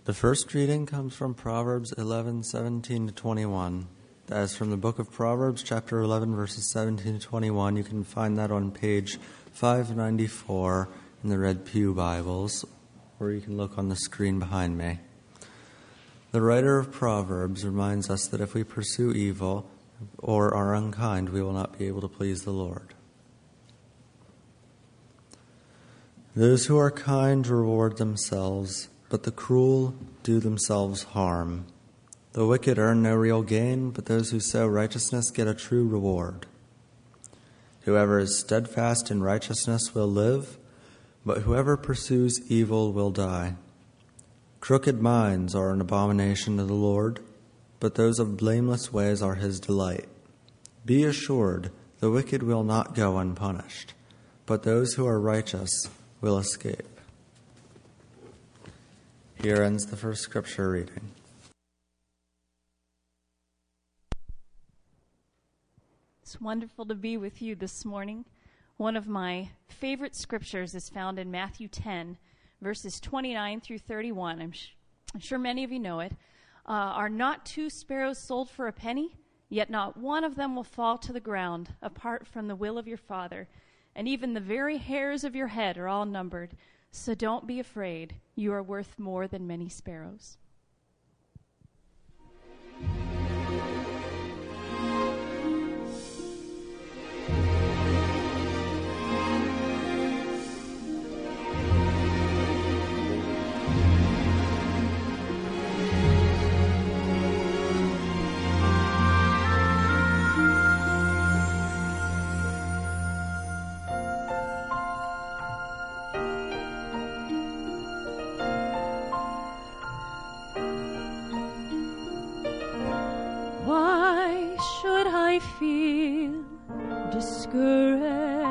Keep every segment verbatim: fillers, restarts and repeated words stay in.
The first reading comes from Proverbs eleven, seventeen to twenty-one. That is from the book of Proverbs, chapter eleven, verses seventeen to twenty-one. You can find that on page five ninety-four in the Red Pew Bibles, or you can look on the screen behind me. The writer of Proverbs reminds us that if we pursue evil or are unkind, we will not be able to please the Lord. Those who are kind reward themselves, but the cruel do themselves harm. The wicked earn no real gain, but those who sow righteousness get a true reward. Whoever is steadfast in righteousness will live, but whoever pursues evil will die. Crooked minds are an abomination to the Lord, but those of blameless ways are his delight. Be assured, the wicked will not go unpunished, but those who are righteous will escape. Here ends the first scripture reading. It's wonderful to be with you this morning. One of my favorite scriptures is found in Matthew ten, verses twenty-nine through thirty-one. I'm, sh- I'm sure many of you know it. Uh, are not two sparrows sold for a penny? Yet not one of them will fall to the ground apart from the will of your Father. And even the very hairs of your head are all numbered. So don't be afraid. You are worth more than many sparrows. I feel discouraged.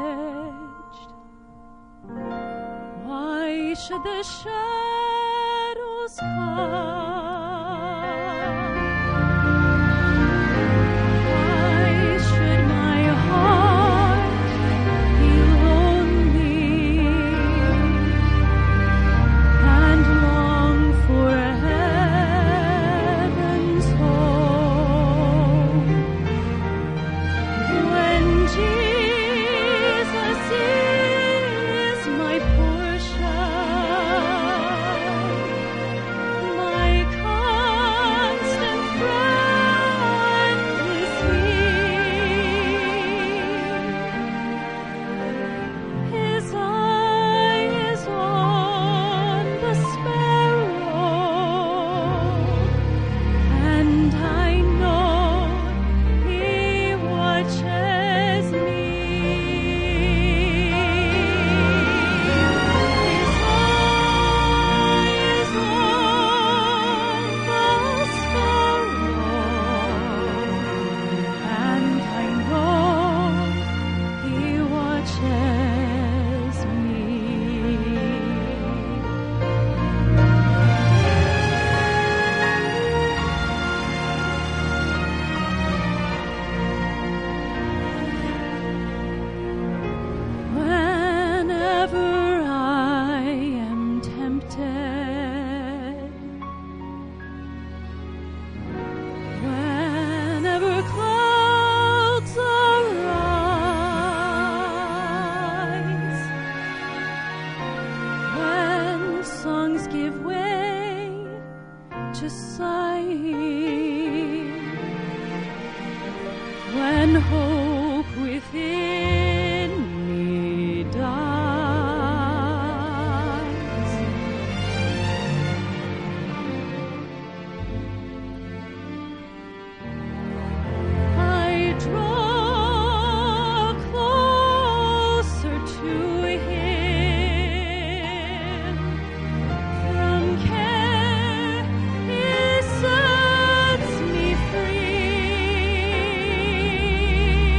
Why should the shadows come? Why should my heart be lonely and long for heaven's home? When Jesus is my portion, my constant friend is He. His eye is on the sparrow, and I know He watches me. His eye is on the sparrow, and I know He watches me. Whenever I am tempted, whenever clouds arise, when songs give way to sighing, when hope within me dies, I draw closer to Him. From care He sets me free.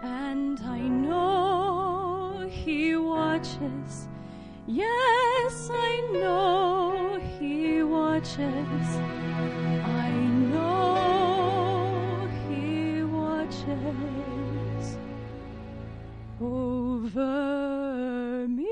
and I know He watches. Yes, I know He watches. I know He watches over me.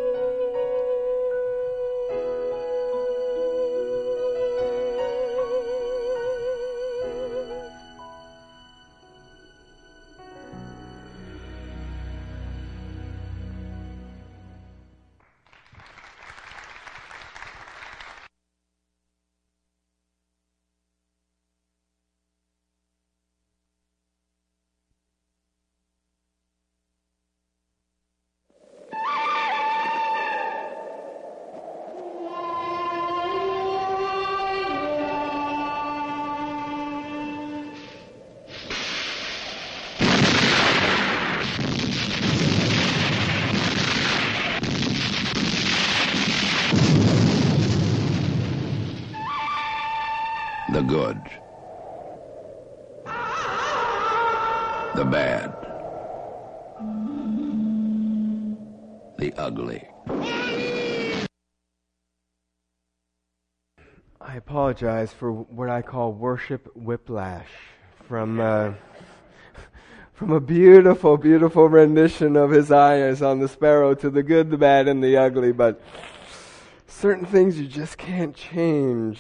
The good, the bad, the ugly. I apologize for what I call worship whiplash from uh, from a beautiful, beautiful rendition of His eyes on the sparrow to the good, the bad, and the ugly, but certain things you just can't change.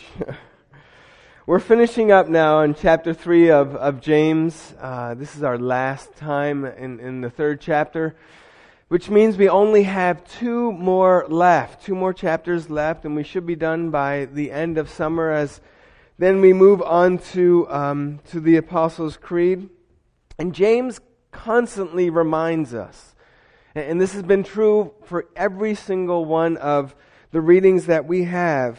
We're finishing up now in chapter three of, of James. Uh, this is our last time in, in the third chapter, which means we only have two more left, two more chapters left, and we should be done by the end of summer as then we move on to, um, to the Apostles' Creed. And James constantly reminds us, and this has been true for every single one of the readings that we have,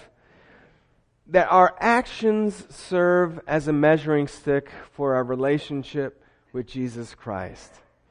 that our actions serve as a measuring stick for our relationship with Jesus Christ.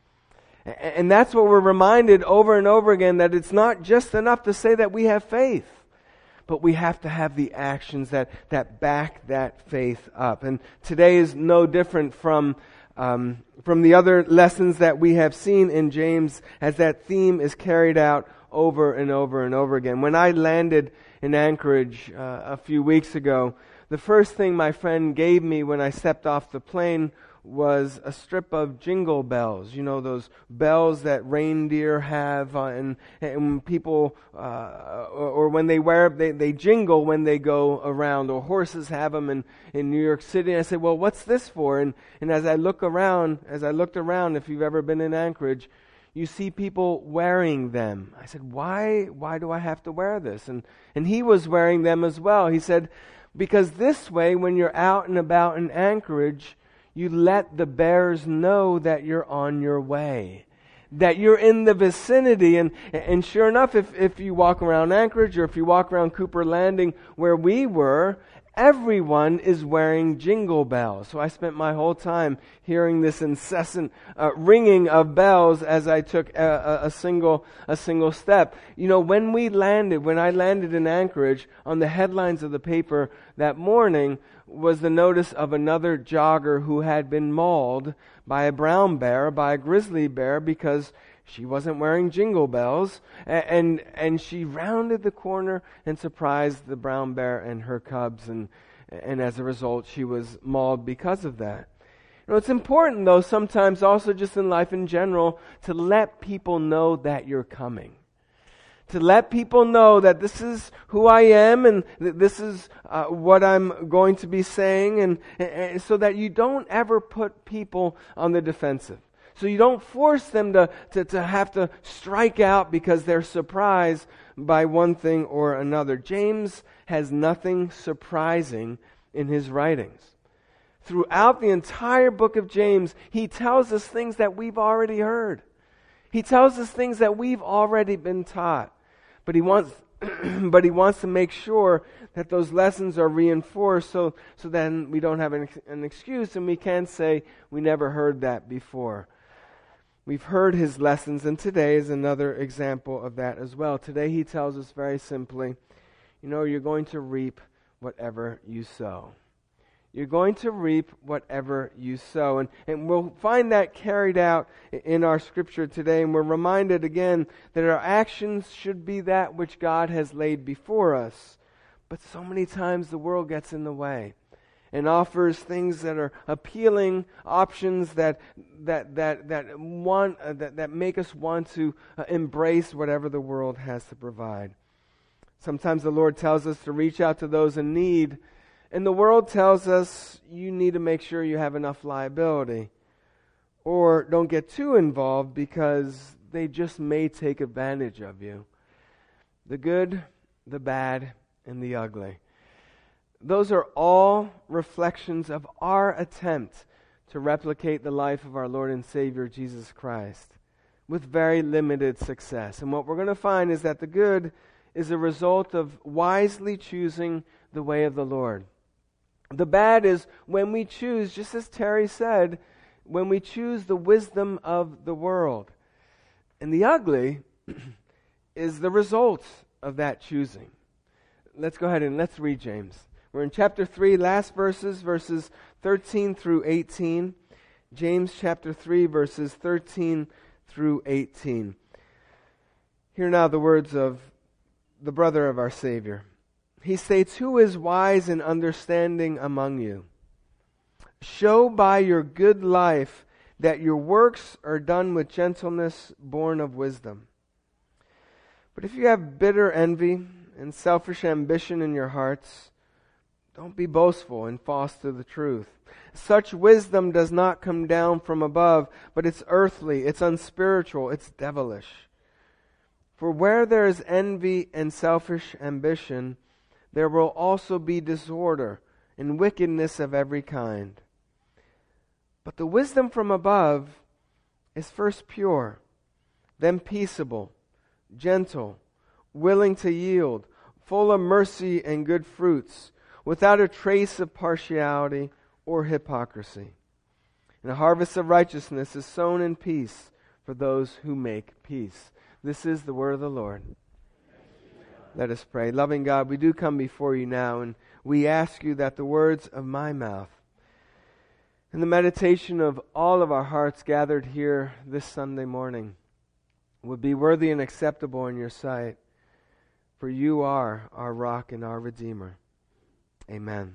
And that's what we're reminded over and over again, that it's not just enough to say that we have faith, but we have to have the actions that, that back that faith up. And today is no different from, um, from the other lessons that we have seen in James, as that theme is carried out over and over and over again. When I landed in Anchorage uh, a few weeks ago, the first thing my friend gave me when I stepped off the plane was a strip of jingle bells. You know, those bells that reindeer have, uh, and, and people, uh, or, or when they wear, they, they jingle when they go around, or horses have them in, in New York City. And I said, well, what's this for? And, and as I look around, as I looked around, if you've ever been in Anchorage, you see people wearing them. I said, why why do I have to wear this? And and he was wearing them as well. He said, because this way, when you're out and about in Anchorage, you let the bears know that you're on your way, that you're in the vicinity. And and sure enough, if, if you walk around Anchorage, or if you walk around Cooper Landing where we were, everyone is wearing jingle bells. So I spent my whole time hearing this incessant uh, ringing of bells as I took a, a, a single a single step. You know, when we landed, when I landed in Anchorage, on the headlines of the paper that morning was the notice of another jogger who had been mauled by a brown bear, by a grizzly bear, because she wasn't wearing jingle bells, and, and and she rounded the corner and surprised the brown bear and her cubs, and and as a result, she was mauled because of that. You know, it's important, though, sometimes also just in life in general, to let people know that you're coming. To let people know that this is who I am, and that this is uh, what I'm going to be saying, and, and so that you don't ever put people on the defensive. So you don't force them to, to, to have to strike out because they're surprised by one thing or another. James has nothing surprising in his writings. Throughout the entire book of James, he tells us things that we've already heard. He tells us things that we've already been taught. But he wants but he wants to make sure that those lessons are reinforced, so so then we don't have an, an excuse and we can't say we never heard that before. We've heard his lessons, and today is another example of that as well. Today he tells us very simply, you know, you're going to reap whatever you sow. You're going to reap whatever you sow. And, and we'll find that carried out in our scripture today. And we're reminded again that our actions should be that which God has laid before us. But so many times the world gets in the way and offers things that are appealing, options that that that that want uh, that, that make us want to uh, embrace whatever the world has to provide. Sometimes the Lord tells us to reach out to those in need, and the world tells us you need to make sure you have enough liability. Or don't get too involved because they just may take advantage of you. The good, the bad, and the ugly. Those are all reflections of our attempt to replicate the life of our Lord and Savior Jesus Christ with very limited success. And what we're going to find is that the good is a result of wisely choosing the way of the Lord. The bad is when we choose, just as Terry said, when we choose the wisdom of the world. And the ugly is the result of that choosing. Let's go ahead and let's read James. We're in chapter three, last verses, verses thirteen through eighteen. James chapter three, verses thirteen through eighteen. Hear now the words of the brother of our Savior. He states, "Who is wise and understanding among you? Show by your good life that your works are done with gentleness born of wisdom. But if you have bitter envy and selfish ambition in your hearts, don't be boastful and false to the truth. Such wisdom does not come down from above, but it's earthly, it's unspiritual, it's devilish. For where there is envy and selfish ambition, there will also be disorder and wickedness of every kind. But the wisdom from above is first pure, then peaceable, gentle, willing to yield, full of mercy and good fruits, without a trace of partiality or hypocrisy. And a harvest of righteousness is sown in peace for those who make peace." This is the word of the Lord. Let us pray. Loving God, we do come before you now, and we ask you that the words of my mouth and the meditation of all of our hearts gathered here this Sunday morning would be worthy and acceptable in your sight, for you are our rock and our Redeemer. Amen.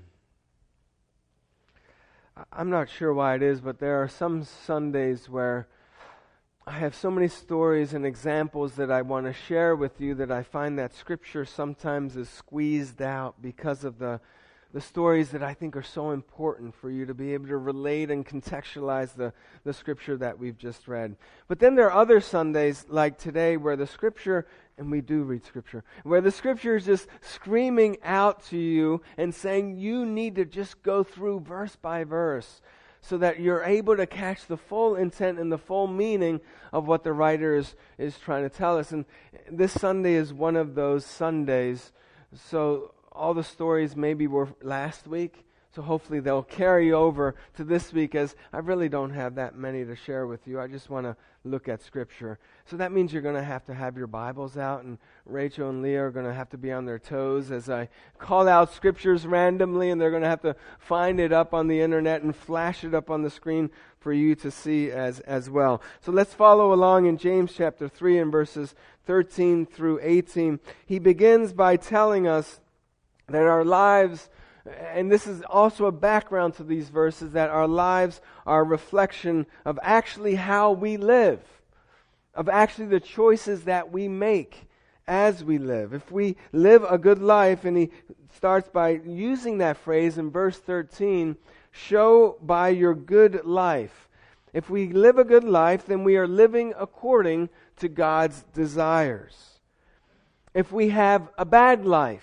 I'm not sure why it is, but there are some Sundays where I have so many stories and examples that I want to share with you that I find that Scripture sometimes is squeezed out because of the the stories that I think are so important for you to be able to relate and contextualize the, the Scripture that we've just read. But then there are other Sundays like today where the Scripture, and we do read Scripture, where the Scripture is just screaming out to you and saying you need to just go through verse by verse so that you're able to catch the full intent and the full meaning of what the writer is, is trying to tell us. And this Sunday is one of those Sundays. So all the stories maybe were last week, so hopefully they'll carry over to this week, as I really don't have that many to share with you. I just want to look at Scripture. So that means you're going to have to have your Bibles out, and Rachel and Leah are going to have to be on their toes as I call out Scriptures randomly, and they're going to have to find it up on the internet and flash it up on the screen for you to see as, as well. So let's follow along in James chapter three and verses thirteen through eighteen. He begins by telling us that our lives, and this is also a background to these verses, that our lives are a reflection of actually how we live, of actually the choices that we make as we live. If we live a good life, and he starts by using that phrase in verse thirteen, show by your good life. If we live a good life, then we are living according to God's desires. If we have a bad life,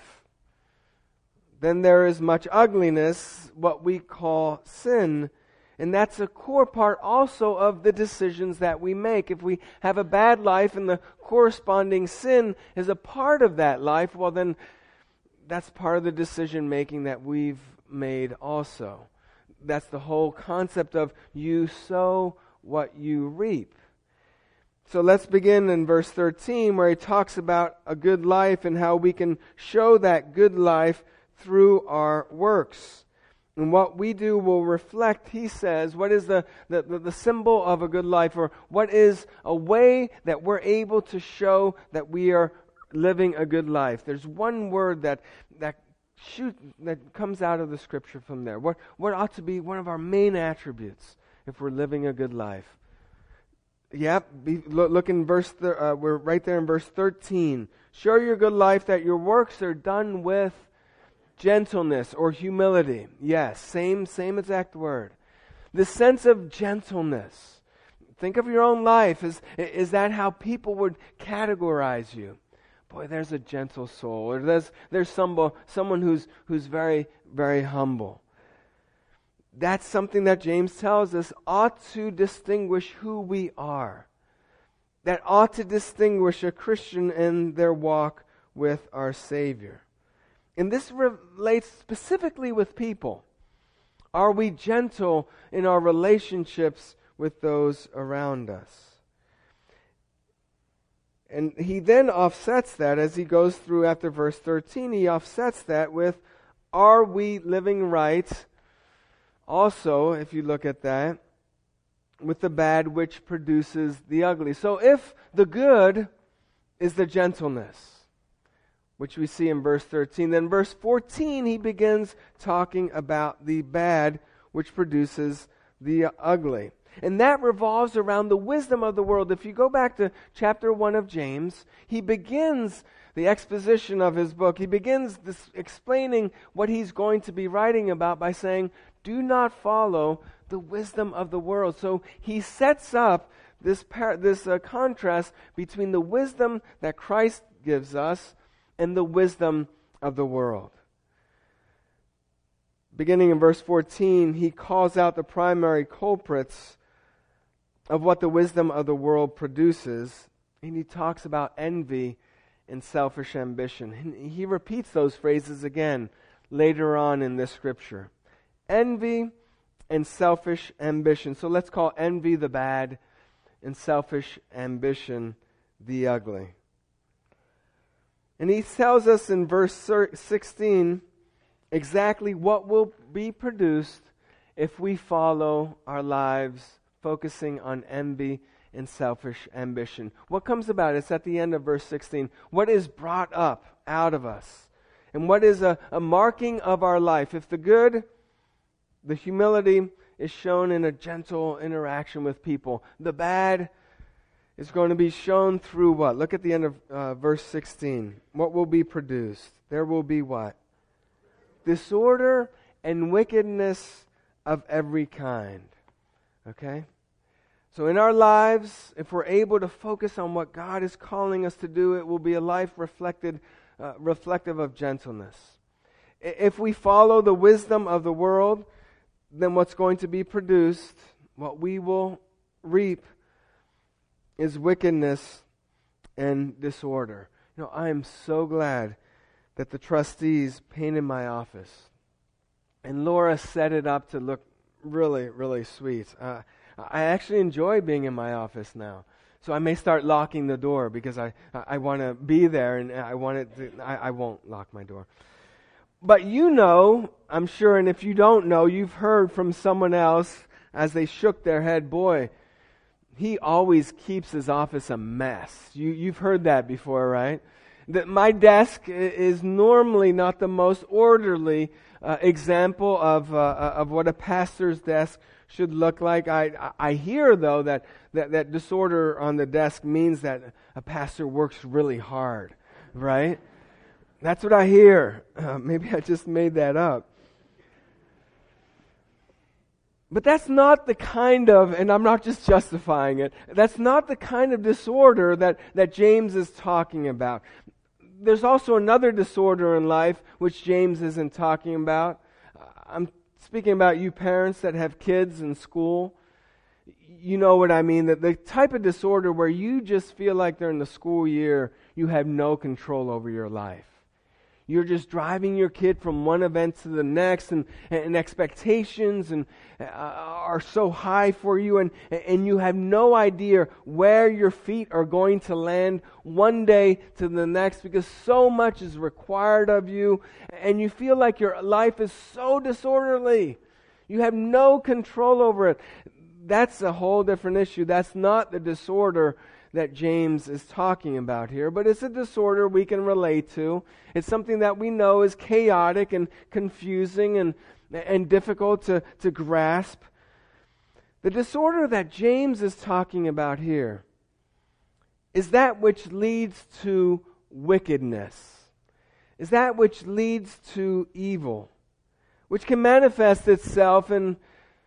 then there is much ugliness, what we call sin. And that's a core part also of the decisions that we make. If we have a bad life and the corresponding sin is a part of that life, well then that's part of the decision making that we've made also. That's the whole concept of you sow what you reap. So let's begin in verse thirteen, where he talks about a good life and how we can show that good life through our works. And what we do will reflect, he says, what is the, the, the, the symbol of a good life, or what is a way that we're able to show that we are living a good life. There's one word that that shoot that comes out of the scripture from there. What what ought to be one of our main attributes if we're living a good life? Yep, be, look, look in verse. Th- uh, we're right there in verse thirteen. Show your good life that your works are done with gentleness or humility. Yes, same same exact word. The sense of gentleness. Think of your own life. Is is that how people would categorize you? Boy, there's a gentle soul, or there's there's some, someone who's who's very very humble. That's something that James tells us ought to distinguish who we are. That ought to distinguish a Christian in their walk with our Savior. And this relates specifically with people. Are we gentle in our relationships with those around us? And he then offsets that as he goes through after verse thirteen. He offsets that with, are we living right? Also, if you look at that, with the bad which produces the ugly. So if the good is the gentleness, which we see in verse thirteen, then verse fourteen he begins talking about the bad which produces the ugly. And that revolves around the wisdom of the world. If you go back to chapter one of James, he begins the exposition of his book. He begins this explaining what he's going to be writing about by saying, do not follow the wisdom of the world. So he sets up this par- this uh, contrast between the wisdom that Christ gives us and the wisdom of the world. Beginning in verse fourteen, he calls out the primary culprits of what the wisdom of the world produces, and he talks about envy and selfish ambition. And he repeats those phrases again later on in this scripture. Envy and selfish ambition. So let's call envy the bad and selfish ambition the ugly. And he tells us in verse sixteen exactly what will be produced if we follow our lives focusing on envy and selfish ambition. What comes about? It's at the end of verse sixteen. What is brought up out of us? And what is a, a marking of our life? If the good, the humility is shown in a gentle interaction with people. The bad is going to be shown through what? Look at the end of uh, verse sixteen. What will be produced? There will be what? Disorder and wickedness of every kind. Okay? So in our lives, if we're able to focus on what God is calling us to do, it will be a life reflected, uh, reflective of gentleness. If we follow the wisdom of the world, then what's going to be produced, what we will reap, is wickedness and disorder. You know, I am so glad that the trustees painted my office. And Laura set it up to look really, really sweet. Uh, I actually enjoy being in my office now. So I may start locking the door because I, I want to be there and I want it to, I, I won't lock my door. But you know, I'm sure, and if you don't know, you've heard from someone else as they shook their head, boy, he always keeps his office a mess. You, you've heard that before, right? That my desk is normally not the most orderly uh, example of uh, of what a pastor's desk should look like. I I hear though that, that that disorder on the desk means that a pastor works really hard, right? That's what I hear. Uh, maybe I just made that up. But that's not the kind of, and I'm not just justifying it, that's not the kind of disorder that, that James is talking about. There's also another disorder in life which James isn't talking about. I'm speaking about you parents that have kids in school. You know what I mean, that the type of disorder where you just feel like during the school year you have no control over your life. You're just driving your kid from one event to the next, and, and expectations and uh, are so high for you, and, and you have no idea where your feet are going to land one day to the next, because so much is required of you, and you feel like your life is so disorderly. You have no control over it. That's a whole different issue. That's not the disorder that James is talking about here, but it's a disorder we can relate to. It's something that we know is chaotic and confusing and, and difficult to, to grasp. The disorder that James is talking about here is that which leads to wickedness, is that which leads to evil, which can manifest itself in,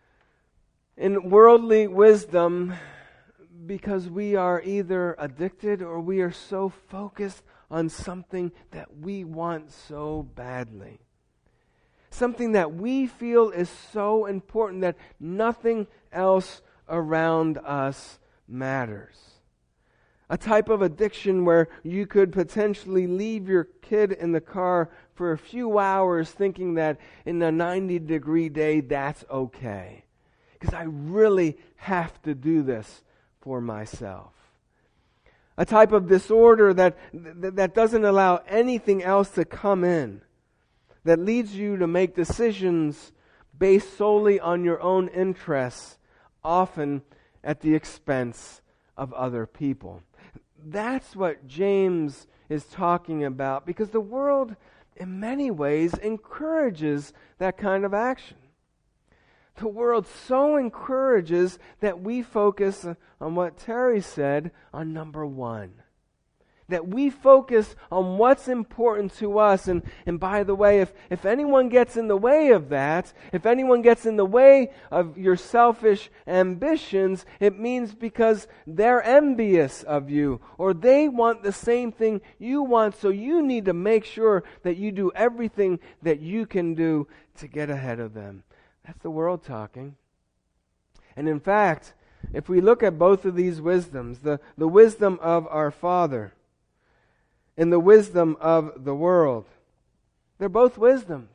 in worldly wisdom, because we are either addicted or we are so focused on something that we want so badly. Something that we feel is so important that nothing else around us matters. A type of addiction where you could potentially leave your kid in the car for a few hours thinking that in a ninety degree day that's okay. Because I really have to do this for myself. A type of disorder that, that that doesn't allow anything else to come in, that leads you to make decisions based solely on your own interests, often at the expense of other people. That's what James is talking about, because the world in many ways encourages that kind of action. The world so encourages that we focus on what Terry said on number one. That we focus on what's important to us. And, and by the way, if, if anyone gets in the way of that, if anyone gets in the way of your selfish ambitions, it means because they're envious of you, or they want the same thing you want, so you need to make sure that you do everything that you can do to get ahead of them. That's the world talking. And in fact, if we look at both of these wisdoms, the, the wisdom of our Father and the wisdom of the world, they're both wisdoms.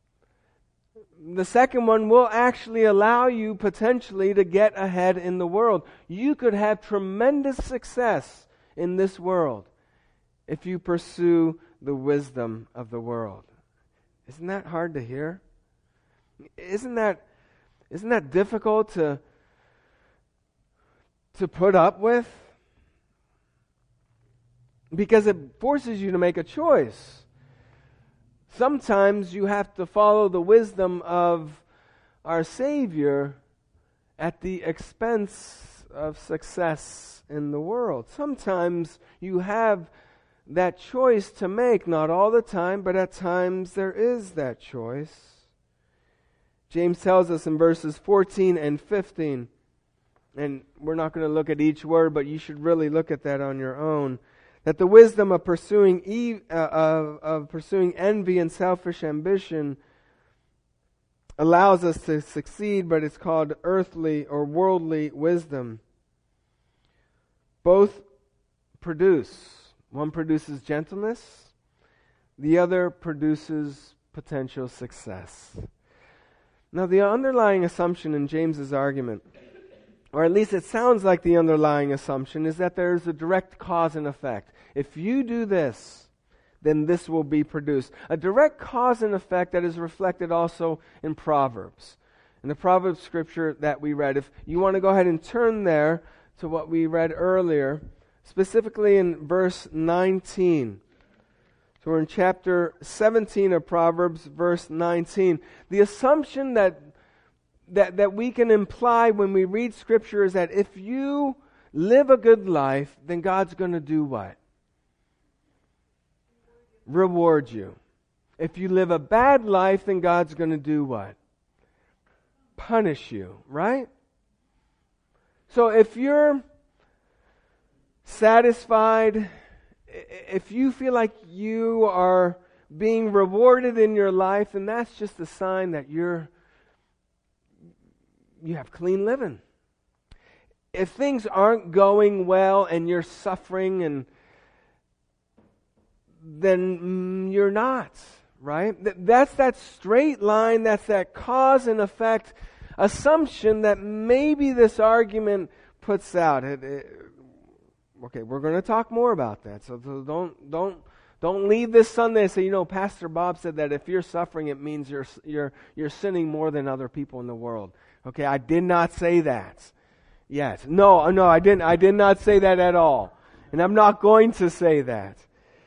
The second one will actually allow you potentially to get ahead in the world. You could have tremendous success in this world if you pursue the wisdom of the world. Isn't that hard to hear? Isn't that isn't that difficult to to put up with? Because it forces you to make a choice. Sometimes you have to follow the wisdom of our Savior at the expense of success in the world. Sometimes you have that choice to make, not all the time, but at times there is that choice. James tells us in verses fourteen and fifteen, and we're not going to look at each word, but you should really look at that on your own, that the wisdom of pursuing ev- uh, of, of pursuing envy and selfish ambition allows us to succeed, but it's called earthly or worldly wisdom. Both produce. One produces gentleness, the other produces potential success. Now, the underlying assumption in James's argument, or at least it sounds like the underlying assumption, is that there is a direct cause and effect. If you do this, then this will be produced. A direct cause and effect that is reflected also in Proverbs. In the Proverbs scripture that we read. If you want to go ahead and turn there to what we read earlier, specifically in verse nineteen. So we're in chapter seventeen of Proverbs, verse nineteen. The assumption that, that, that we can imply when we read Scripture is that if you live a good life, then God's going to do what? Reward you. If you live a bad life, then God's going to do what? Punish you, right? So if you're satisfied, if you feel like you are being rewarded in your life, then that's just a sign that you're you have clean living. If things aren't going well and you're suffering, and then mm, you're not, right? Th- that's that straight line, that's that cause and effect assumption that maybe this argument puts out. It, it, okay, we're going to talk more about that, so, so don't don't don't leave this Sunday and say, you know, Pastor Bob said that if you're suffering, it means you're you're you're sinning more than other people in the world. Okay, I did not say that. Yes, no, no, I didn't. I did not say that at all, and I'm not going to say that.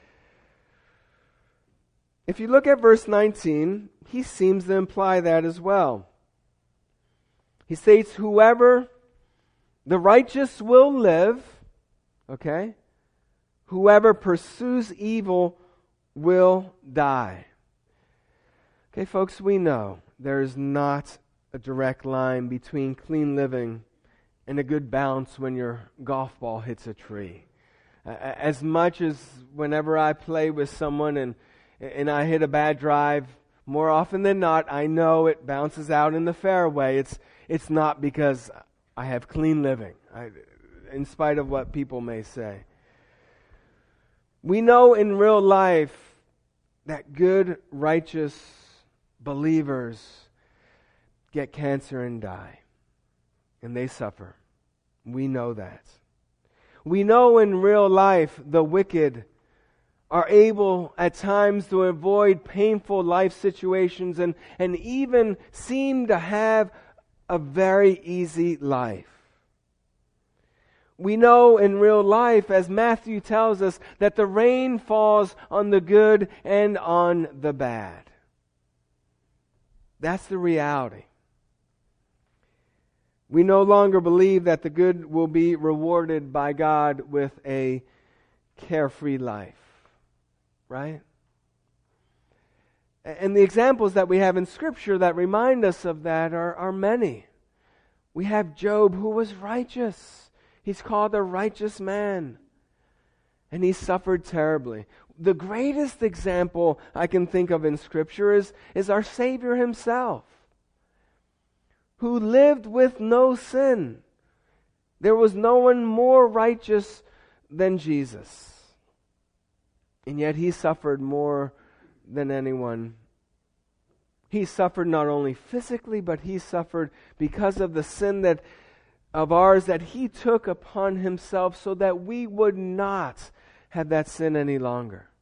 If you look at verse nineteen, he seems to imply that as well. He states, whoever, the righteous will live, okay? Whoever pursues evil will die. Okay, folks, we know there is not a direct line between clean living and a good bounce when your golf ball hits a tree. As much as whenever I play with someone and and I hit a bad drive, more often than not, I know it bounces out in the fairway. It's it's not because I have clean living, I, in spite of what people may say. We know in real life that good, righteous believers get cancer and die, and they suffer. We know that. We know in real life the wicked are able at times to avoid painful life situations and, and even seem to have a very easy life. We know in real life, as Matthew tells us, that the rain falls on the good and on the bad. That's the reality. We no longer believe that the good will be rewarded by God with a carefree life. Right? And the examples that we have in Scripture that remind us of that are, are many. We have Job, who was righteous. He's called a righteous man. And he suffered terribly. The greatest example I can think of in Scripture is, is our Savior himself, who lived with no sin. There was no one more righteous than Jesus. And yet he suffered more than anyone. He suffered not only physically, but he suffered because of the sin that of ours that he took upon himself so that we would not have that sin any longer.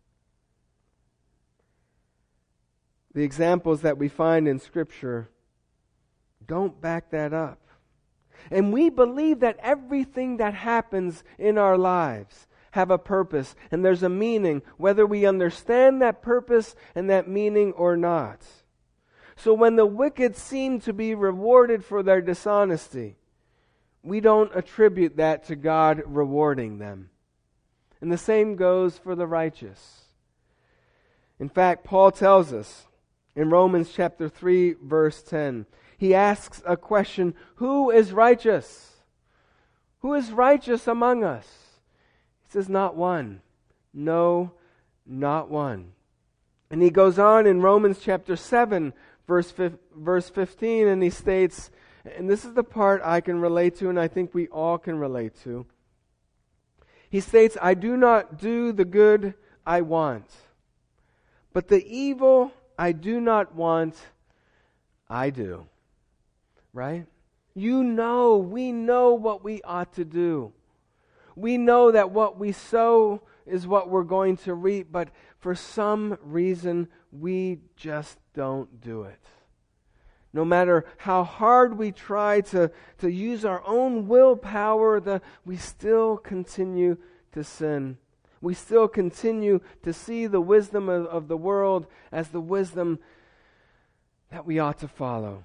The examples that we find in Scripture don't back that up. And we believe that everything that happens in our lives have a purpose, and there's a meaning, whether we understand that purpose and that meaning or not. So when the wicked seem to be rewarded for their dishonesty, we don't attribute that to God rewarding them. And the same goes for the righteous. In fact, Paul tells us in Romans chapter three, verse ten, he asks a question, who is righteous? Who is righteous among us? He says, not one. No, not one. And he goes on in Romans chapter seven, verse fifteen, and he states, and this is the part I can relate to, and I think we all can relate to. He states, I do not do the good I want, but the evil I do not want, I do. Right? You know, we know what we ought to do. We know that what we sow is what we're going to reap, but for some reason, we just don't do it. No matter how hard we try to, to use our own willpower, the, we still continue to sin. We still continue to see the wisdom of, of the world as the wisdom that we ought to follow.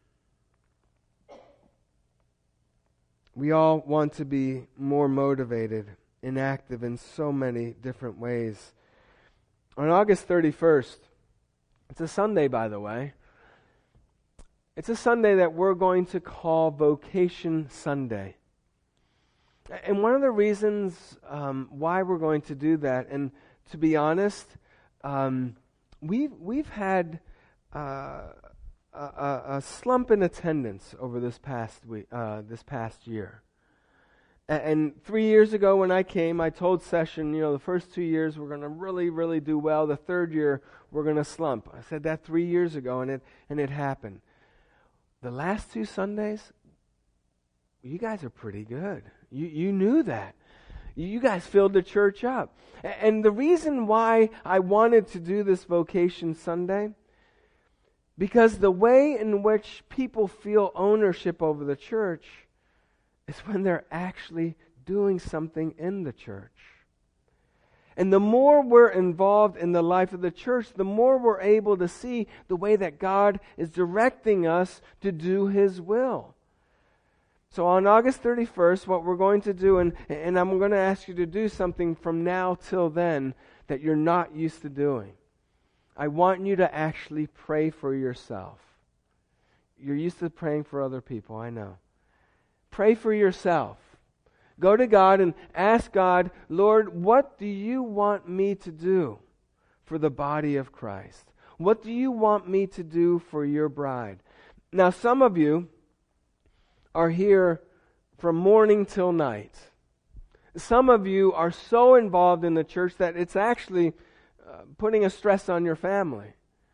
We all want to be more motivated and active in so many different ways. On August thirty-first, it's a Sunday, by the way. It's a Sunday that we're going to call Vocation Sunday. And one of the reasons um, why we're going to do that, and to be honest, um, we've, we've had uh, a, a slump in attendance over this past week, uh, this past year. And three years ago when I came, I told Session, you know, the first two years we're going to really, really do well. The third year we're going to slump. I said that three years ago, and it and it happened. The last two Sundays, you guys are pretty good. You you knew that. You guys filled the church up. And the reason why I wanted to do this Vocation Sunday, because the way in which people feel ownership over the church is when they're actually doing something in the church. And the more we're involved in the life of the church, the more we're able to see the way that God is directing us to do His will. So on August thirty-first, what we're going to do, and, and I'm going to ask you to do something from now till then that you're not used to doing. I want you to actually pray for yourself. You're used to praying for other people, I know. Pray for yourself. Go to God and ask God, Lord, what do you want me to do for the body of Christ? What do you want me to do for your bride? Now, some of you are here from morning till night. Some of you are so involved in the church that it's actually uh, putting a stress on your family.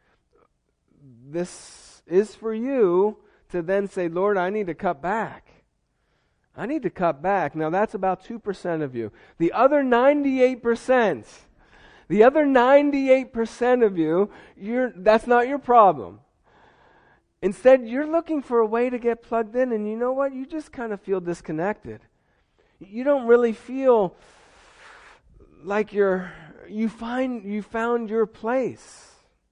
This is for you to then say, Lord, I need to cut back. I need to cut back. Now that's about two percent of you. The other ninety-eight percent, the other ninety-eight percent of you, you're, that's not your problem. Instead, you're looking for a way to get plugged in, and you know what? You just kind of feel disconnected. You don't really feel like you're, you find, you found your place.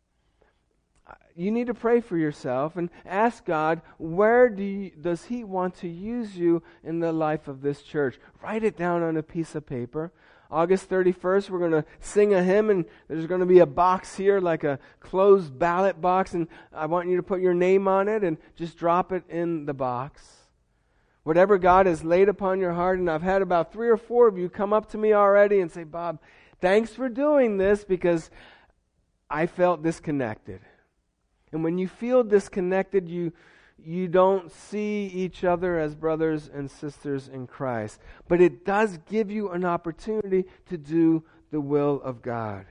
You need to pray for yourself and ask God, where do you, does He want to use you in the life of this church? Write it down on a piece of paper. August thirty-first, we're going to sing a hymn, and there's going to be a box here, like a closed ballot box, and I want you to put your name on it and just drop it in the box. Whatever God has laid upon your heart, and I've had about three or four of you come up to me already and say, Bob, thanks for doing this because I felt disconnected. And when you feel disconnected, you you don't see each other as brothers and sisters in Christ. But it does give you an opportunity to do the will of God.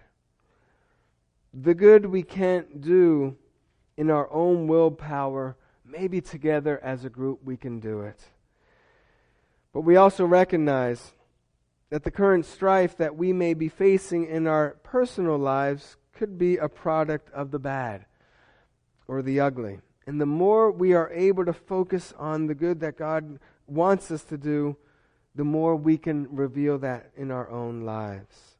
The good we can't do in our own willpower, maybe together as a group we can do it. But we also recognize that the current strife that we may be facing in our personal lives could be a product of the bad or the ugly. And the more we are able to focus on the good that God wants us to do, the more we can reveal that in our own lives.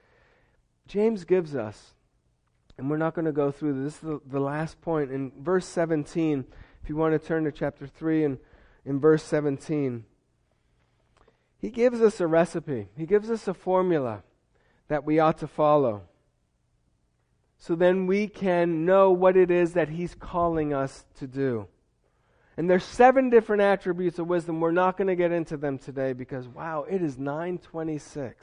James gives us, and we're not going to go through this, this is the, the last point, in verse seventeen, if you want to turn to chapter three and in verse seventeen, he gives us a recipe. He gives us a formula that we ought to follow. So then we can know what it is that He's calling us to do. And there's seven different attributes of wisdom. We're not going to get into them today because, wow, it is nine twenty-six.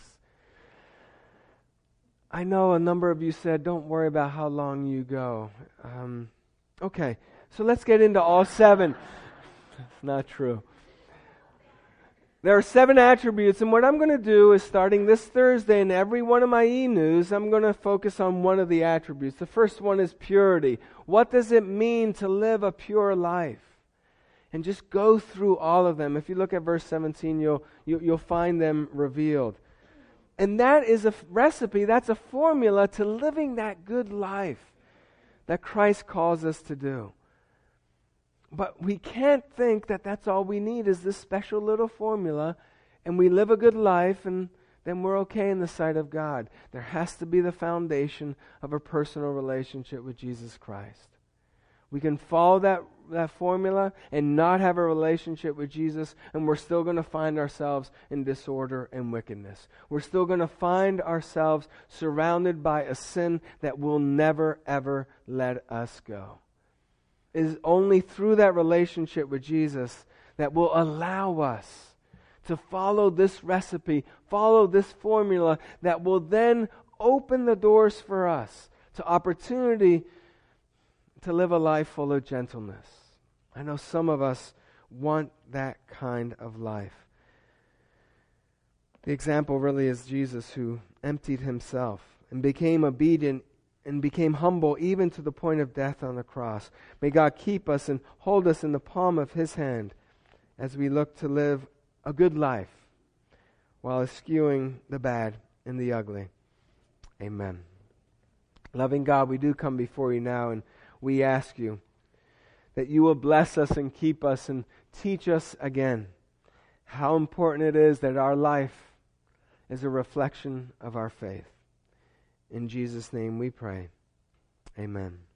I know a number of you said, don't worry about how long you go. Um, okay, so let's get into all seven. That's not true. There are seven attributes, and what I'm going to do is starting this Thursday in every one of my e-news, I'm going to focus on one of the attributes. The first one is purity. What does it mean to live a pure life? And just go through all of them. If you look at verse seventeen, you'll, you, you'll find them revealed. And that is a recipe, that's a formula to living that good life that Christ calls us to do. But we can't think that that's all we need is this special little formula and we live a good life and then we're okay in the sight of God. There has to be the foundation of a personal relationship with Jesus Christ. We can follow that, that formula and not have a relationship with Jesus, and we're still going to find ourselves in disorder and wickedness. We're still going to find ourselves surrounded by a sin that will never, ever let us go. It is only through that relationship with Jesus that will allow us to follow this recipe, follow this formula that will then open the doors for us to opportunity to live a life full of gentleness. I know some of us want that kind of life. The example really is Jesus, who emptied himself and became obedient and became humble even to the point of death on the cross. May God keep us and hold us in the palm of his hand as we look to live a good life while eschewing the bad and the ugly. Amen. Loving God, we do come before you now, and we ask you that you will bless us and keep us and teach us again how important it is that our life is a reflection of our faith. In Jesus' name we pray. Amen.